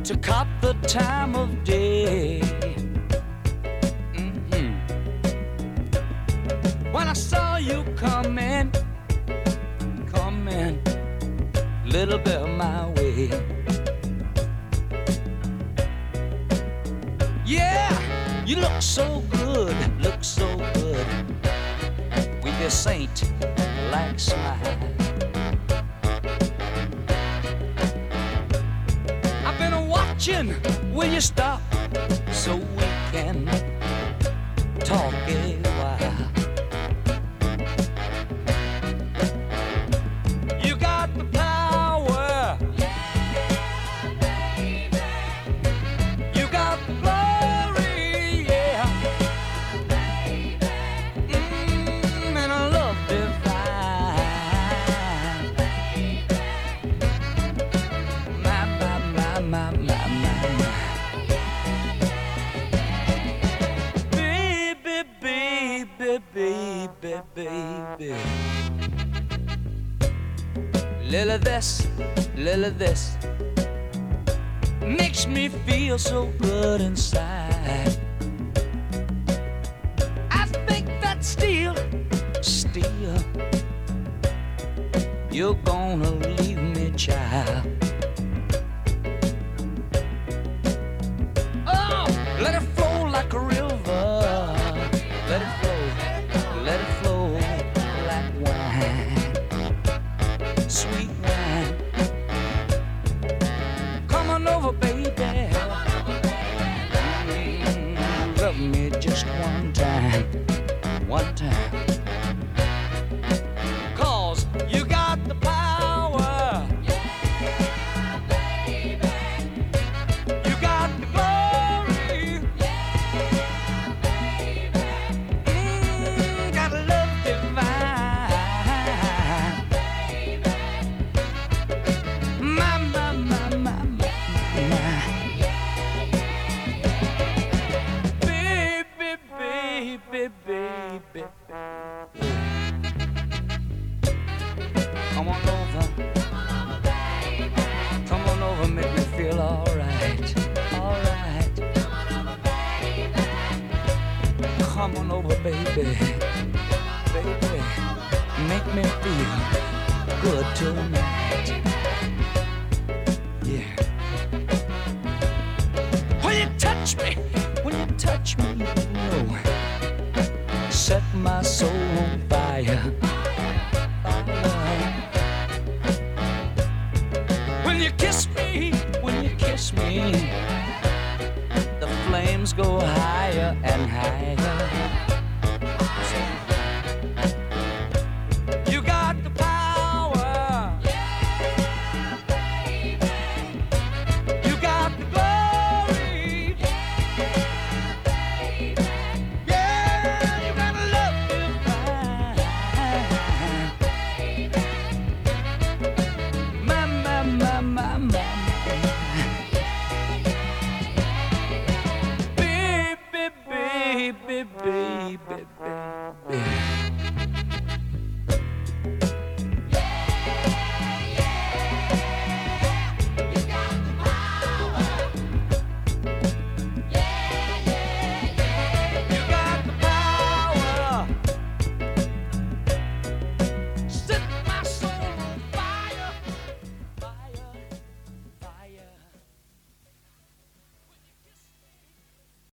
to cop the time of day. When I saw you coming, little girl, my way. Yeah, you look so good with your saint-like smile. I've been watching, will you stop so we can talk a while? You got the power, yeah, baby. You got the glory, yeah, baby. And a love divine, baby. My. Baby. Little this makes me feel so good inside. I think that still you're gonna leave me, child. Oh, let it flow like a river. Let it flow like wine, sweet wine. Come on over, baby. Love me just one time. 'Cause you got the power, yeah, baby. You got the glory, yeah, baby. Got a love divine, baby. My. Baby. Come on over, baby. Come on over, make me feel alright. Come on over, baby. Make me feel good tonight. Yeah. When you touch me, you know, set my soul on fire. When you kiss me, the flames go higher and higher. You got the power, yeah, baby. You got the glory, yeah, baby. Yeah, you got a love divine, baby. My.